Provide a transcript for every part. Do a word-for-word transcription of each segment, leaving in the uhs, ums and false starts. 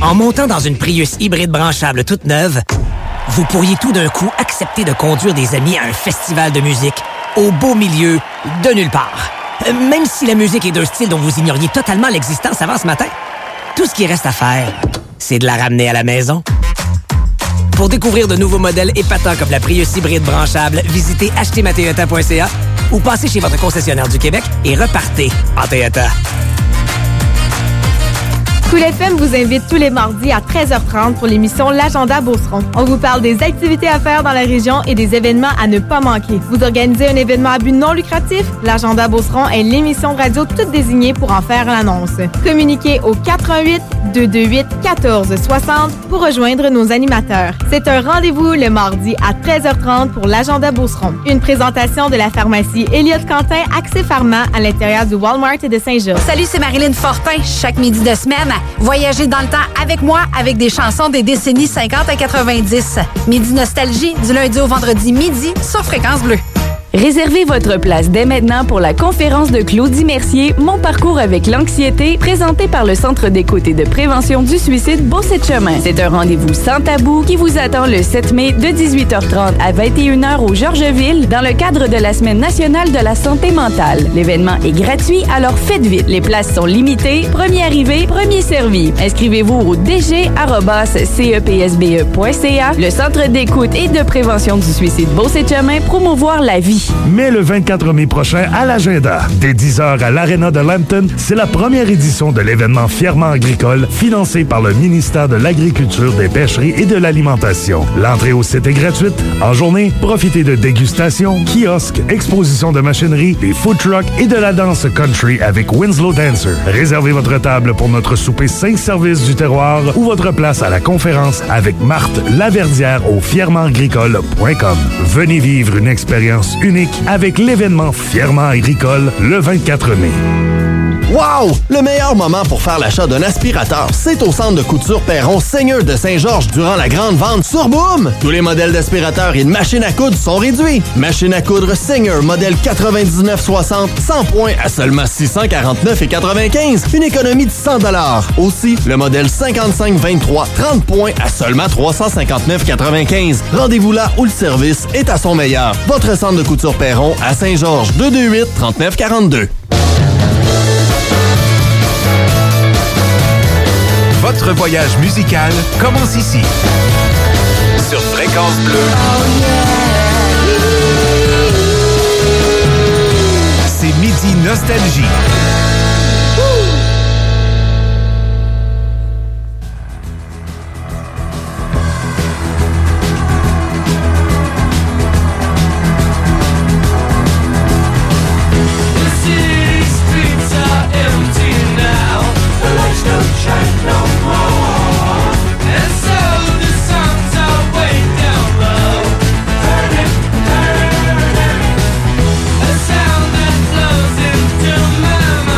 En montant dans une Prius hybride branchable toute neuve, vous pourriez tout d'un coup accepter de conduire des amis à un festival de musique au beau milieu de nulle part. Même si la musique est d'un style dont vous ignoriez totalement l'existence avant ce matin. Tout ce qui reste à faire, c'est de la ramener à la maison. Pour découvrir de nouveaux modèles épatants comme la Prius hybride branchable, visitez acheter ma toyota point c a ou passez chez votre concessionnaire du Québec et repartez en Toyota. Cool F M vous invite tous les mardis à treize heures trente pour l'émission L'Agenda Beauceron. On vous parle des activités à faire dans la région et des événements à ne pas manquer. Vous organisez un événement à but non lucratif? L'Agenda Beauceron est l'émission de radio toute désignée pour en faire l'annonce. Communiquez au quatre un huit, deux deux huit, un quatre six zéro pour rejoindre nos animateurs. C'est un rendez-vous le mardi à treize heures trente pour l'Agenda Beauceron. Une présentation de la pharmacie Elliott Quentin Accès Pharma à l'intérieur du Walmart de Saint-Georges. Salut, c'est Marilyn Fortin. Chaque midi de semaine, voyagez dans le temps avec moi avec des chansons des décennies cinquante à quatre-vingt-dix. Midi Nostalgie, du lundi au vendredi midi sur Fréquence Bleue. Réservez votre place dès maintenant pour la conférence de Claudie Mercier, Mon parcours avec l'anxiété, présentée par le Centre d'écoute et de prévention du suicide Beauce-et-Chemin. C'est un rendez-vous sans tabou qui vous attend le sept mai de dix-huit heures trente à vingt et une heures au Georgeville dans le cadre de la Semaine nationale de la santé mentale. L'événement est gratuit, alors faites vite. Les places sont limitées. Premier arrivé, premier servi. Inscrivez-vous au d g arobase c e p s b e point c a. Le Centre d'écoute et de prévention du suicide Beauce-et-Chemin, promouvoir la vie. Mais le vingt-quatre mai prochain, à l'agenda, dès dix heures à l'Arena de Lambton, c'est la première édition de l'événement Fièrement agricole, financé par le ministère de l'Agriculture, des Pêcheries et de l'Alimentation. L'entrée au site est gratuite. En journée, profitez de dégustations, kiosques, expositions de machinerie, des food trucks et de la danse country avec Winslow Dancer. Réservez votre table pour notre souper cinq services du terroir ou votre place à la conférence avec Marthe Laverdière au fièrement agricole point com. Venez vivre une expérience unique avec l'événement Fièrement agricole le vingt-quatre mai. Wow! Le meilleur moment pour faire l'achat d'un aspirateur, c'est au centre de couture Perron Seigneur de Saint-Georges durant la grande vente sur Boom! Tous les modèles d'aspirateurs et de machines à coudre sont réduits. Machine à coudre Seigneur modèle quatre-vingt-dix-neuf soixante, cent points à seulement six cent quarante-neuf quatre-vingt-quinze, une économie de cent dollars. Aussi, le modèle cinquante-cinq vingt-trois, trente points à seulement trois cent cinquante-neuf quatre-vingt-quinze. Rendez-vous là où le service est à son meilleur. Votre centre de couture Perron à Saint-Georges, deux deux huit, trente-neuf quarante-deux. Votre voyage musical commence ici. Sur Fréquence Bleue. Oh yeah. C'est Midi Nostalgie. Sound that flows into my mind.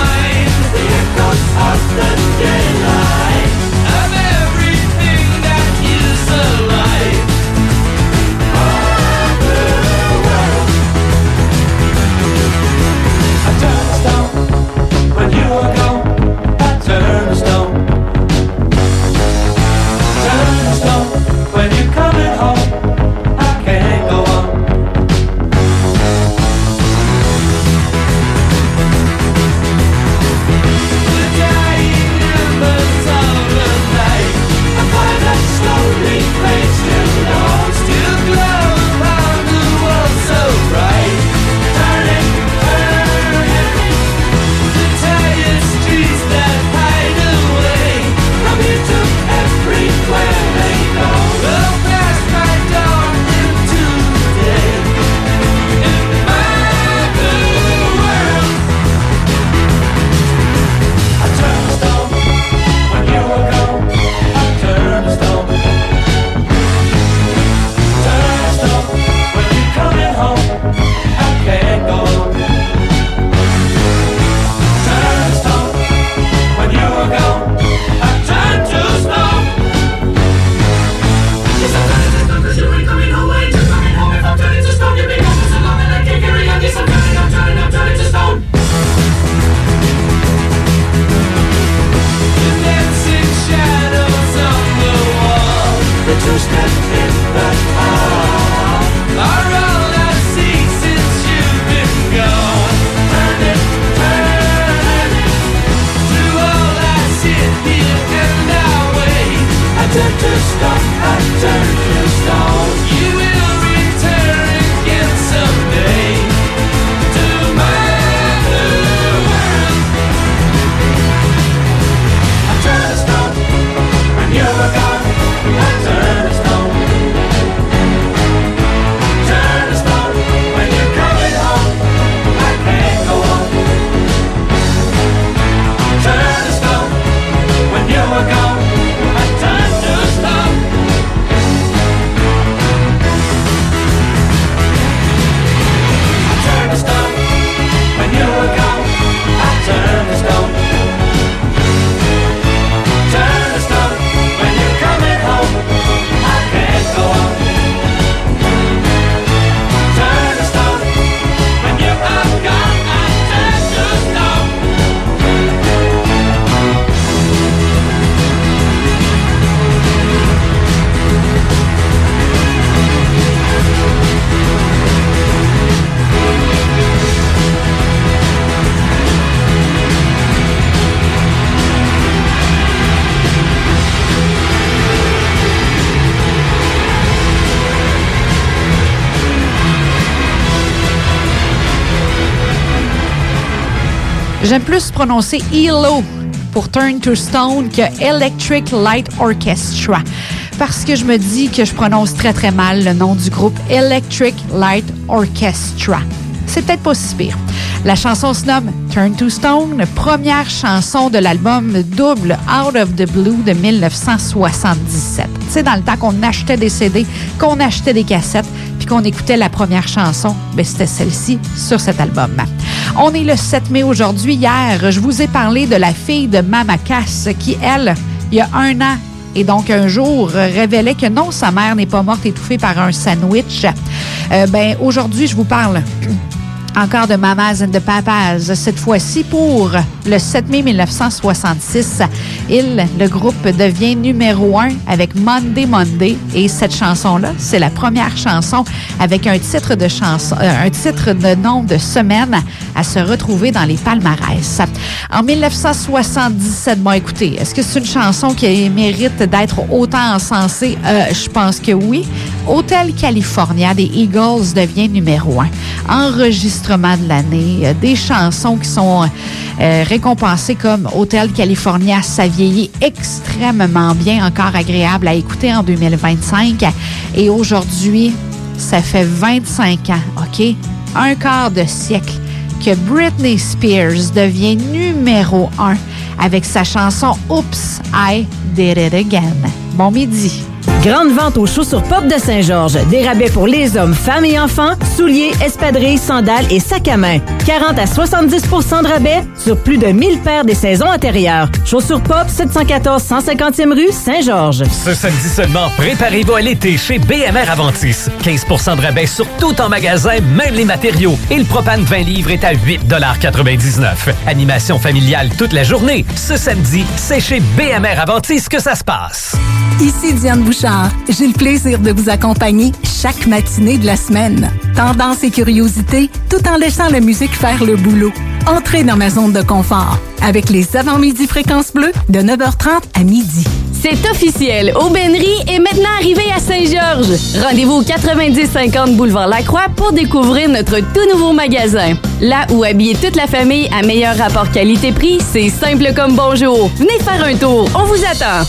J'aime plus prononcer E L O pour Turn to Stone que Electric Light Orchestra. Parce que je me dis que je prononce très très mal le nom du groupe Electric Light Orchestra. C'est peut-être pas si pire. La chanson se nomme Turn to Stone, première chanson de l'album double Out of the Blue de dix-neuf cent soixante-dix-sept. Tu sais, dans le temps qu'on achetait des C D, qu'on achetait des cassettes, puis qu'on écoutait la première chanson, ben c'était celle-ci sur cet album. On est le sept mai aujourd'hui. Hier, je vous ai parlé de la fille de Mama Cass qui, elle, il y a un an, et donc un jour, révélait que non, sa mère n'est pas morte étouffée par un sandwich. Euh, ben, aujourd'hui, je vous parle encore de Mamas and the Papas, cette fois-ci pour le sept mai dix-neuf cent soixante-six. Il, le groupe devient numéro un avec Monday Monday et cette chanson-là, c'est la première chanson avec un titre de chanson, euh, un titre de nom de semaine à se retrouver dans les palmarès. En dix-neuf cent soixante-dix-sept, bon écoutez, est-ce que c'est une chanson qui mérite d'être autant encensée? Euh, je pense que oui. Hotel California des Eagles devient numéro un. Enregistrement de l'année, des chansons qui sont euh, récompensées comme Hotel California, ça vieillit extrêmement bien, encore agréable à écouter en deux mille vingt-cinq. Et aujourd'hui, ça fait vingt-cinq ans, OK? Un quart de siècle que Britney Spears devient numéro un avec sa chanson Oops, I Did It Again. Bon midi. Grande vente aux chaussures Pop de Saint-Georges. Des rabais pour les hommes, femmes et enfants, souliers, espadrilles, sandales et sacs à main. quarante à soixante-dix pour cent de rabais sur plus de mille paires des saisons antérieures. Chaussures Pop, sept cent quatorze cent cinquantième rue, Saint-Georges. Ce samedi seulement, préparez-vous à l'été chez B M R Aventis. quinze pour cent de rabais sur tout en magasin, même les matériaux. Et le propane vingt livres est à huit quatre-vingt-dix-neuf. Animation familiale toute la journée. Ce samedi, c'est chez B M R Aventis que ça se passe. Ici Diane Bouchard. J'ai le plaisir de vous accompagner chaque matinée de la semaine. Tendance et curiosité, tout en laissant la musique faire le boulot. Entrez dans ma zone de confort avec les avant-midi Fréquences Bleues de neuf heures trente à midi. C'est officiel, Aubainerie est maintenant arrivé à Saint-Georges. Rendez-vous au quatre-vingt-dix cinquante boulevard Lacroix pour découvrir notre tout nouveau magasin. Là où habiller toute la famille à meilleur rapport qualité-prix, c'est simple comme bonjour. Venez faire un tour, on vous attend.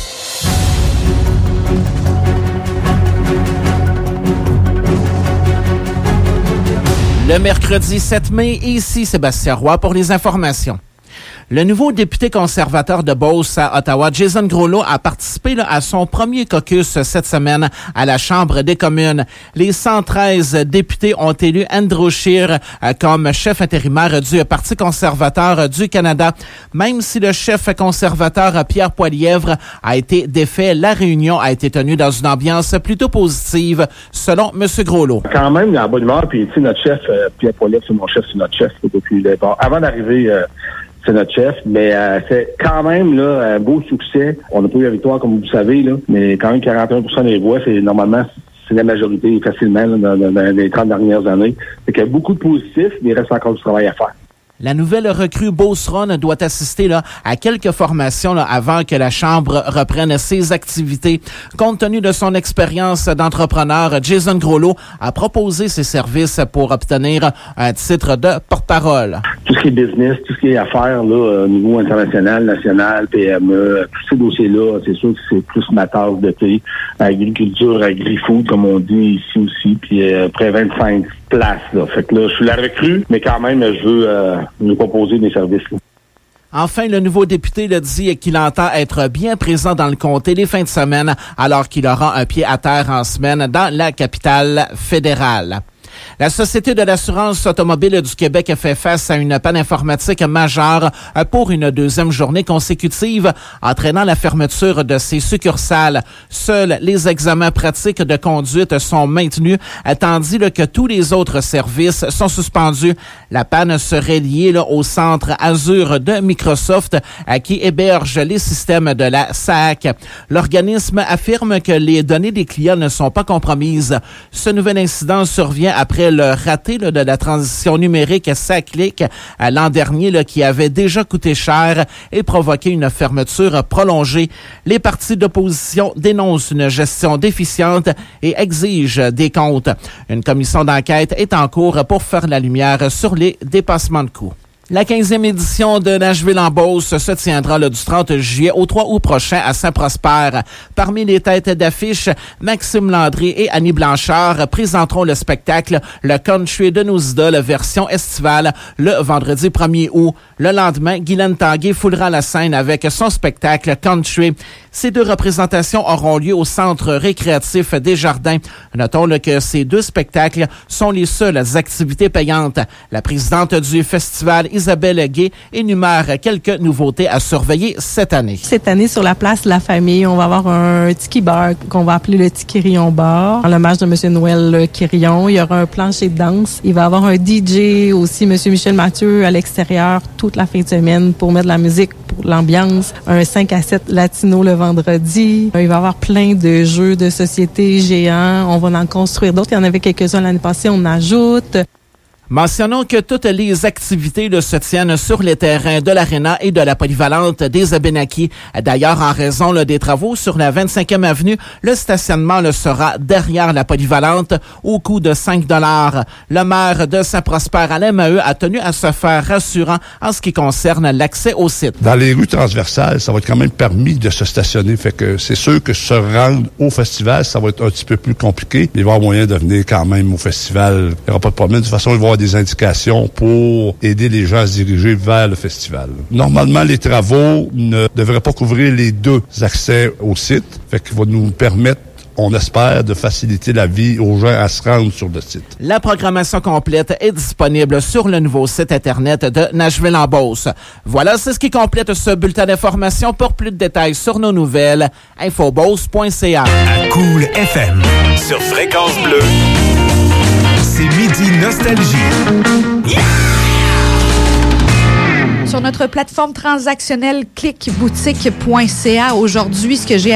Le mercredi sept mai, ici Sébastien Roy pour les informations. Le nouveau député conservateur de Beauce à Ottawa, Jason Groslo, a participé là, à son premier caucus cette semaine à la Chambre des communes. Les cent treize députés ont élu Andrew Scheer euh, comme chef intérimaire du Parti conservateur du Canada. Même si le chef conservateur Pierre Poilievre a été défait, la réunion a été tenue dans une ambiance plutôt positive, selon M. Groslo. Quand même, dans la bonne humeur, puis tu sais, notre chef, euh, Pierre Poilievre, c'est mon chef, c'est notre chef depuis le départ. Avant d'arriver... Euh, c'est notre chef, mais euh, c'est quand même là un beau succès. On n'a pas eu la victoire, comme vous savez, là, mais quand même quarante et un pour cent des voix, c'est normalement c'est la majorité facilement là, dans, dans, dans les trente dernières années. Fait qu'il y a beaucoup de positifs, mais il reste encore du travail à faire. La nouvelle recrue Beauceron doit assister là, à quelques formations là, avant que la Chambre reprenne ses activités. Compte tenu de son expérience d'entrepreneur, Jason Groslo a proposé ses services pour obtenir un titre de porte-parole. Tout ce qui est business, tout ce qui est affaires là, au niveau international, national, P M E, tous ces dossiers-là, c'est sûr que c'est plus ma tasse de thé. Agriculture, agri-food, comme on dit ici aussi, puis euh, près vingt-cinq places. Là. Fait que là, je suis la recrue, mais quand même, je veux, euh, je veux proposer mes services. Là. Enfin, le nouveau député le dit qu'il entend être bien présent dans le comté les fins de semaine, alors qu'il aura un pied à terre en semaine dans la capitale fédérale. La Société de l'assurance automobile du Québec fait face à une panne informatique majeure pour une deuxième journée consécutive, entraînant la fermeture de ses succursales. Seuls les examens pratiques de conduite sont maintenus, tandis que tous les autres services sont suspendus. La panne serait liée là, au centre Azure de Microsoft, qui héberge les systèmes de la S A C. L'organisme affirme que les données des clients ne sont pas compromises. Ce nouvel incident survient à après le raté là, de la transition numérique SACLIC à l'an dernier là, qui avait déjà coûté cher et provoqué une fermeture prolongée. Les partis d'opposition dénoncent une gestion déficiente et exigent des comptes. Une commission d'enquête est en cours pour faire la lumière sur les dépassements de coûts. La quinzième édition de Nashville en Beauce se tiendra le du trente juillet au trois août prochain à Saint-Prosper. Parmi les têtes d'affiche, Maxime Landry et Annie Blanchard présenteront le spectacle Le Country de nos idoles version estivale le vendredi premier août. Le lendemain, Guylaine Tanguay foulera la scène avec son spectacle Country. Ces deux représentations auront lieu au Centre récréatif des Jardins. Notons là, que ces deux spectacles sont les seules activités payantes. La présidente du festival, Isabelle Gay, énumère quelques nouveautés à surveiller cette année. Cette année, sur la place La Famille, on va avoir un tiki bar qu'on va appeler le Tiki Quérillon Bar, en l'hommage de M. Noël Quérillon. Il y aura un plancher de danse. Il va y avoir un D J aussi, M. Michel Mathieu, à l'extérieur toute la fin de semaine pour mettre de la musique, pour l'ambiance. Un cinq à sept latino le vendredi. Il va y avoir plein de jeux de société géants. On va en construire d'autres. Il y en avait quelques-uns l'année passée, on ajoute. Mentionnons que toutes les activités là, se tiennent sur les terrains de l'Arena et de la polyvalente des Abénaquis. D'ailleurs, en raison là, des travaux sur la vingt-cinquième avenue, le stationnement là, sera derrière la polyvalente au coût de cinq dollars. Le maire de Saint-Prosper, Alain Maheu, a tenu à se faire rassurant en ce qui concerne l'accès au site. Dans les rues transversales, ça va être quand même permis de se stationner. Fait que c'est sûr que se rendre au festival, ça va être un petit peu plus compliqué. Mais il va y avoir moyen de venir quand même au festival. Il n'y aura pas de problème. De toute façon, il va y avoir des indications pour aider les gens à se diriger vers le festival. Normalement, les travaux ne devraient pas couvrir les deux accès au site. Fait qu'il va nous permettre, on espère, de faciliter la vie aux gens à se rendre sur le site. La programmation complète est disponible sur le nouveau site Internet de Nashville en Beauce. Voilà, c'est ce qui complète ce bulletin d'information. Pour plus de détails sur nos nouvelles, infobose point c a. À Cool F M, sur Fréquence Bleue, c'est Midi Nostalgie. Yeah! Sur notre plateforme transactionnelle clic boutique point c a, aujourd'hui, ce que j'ai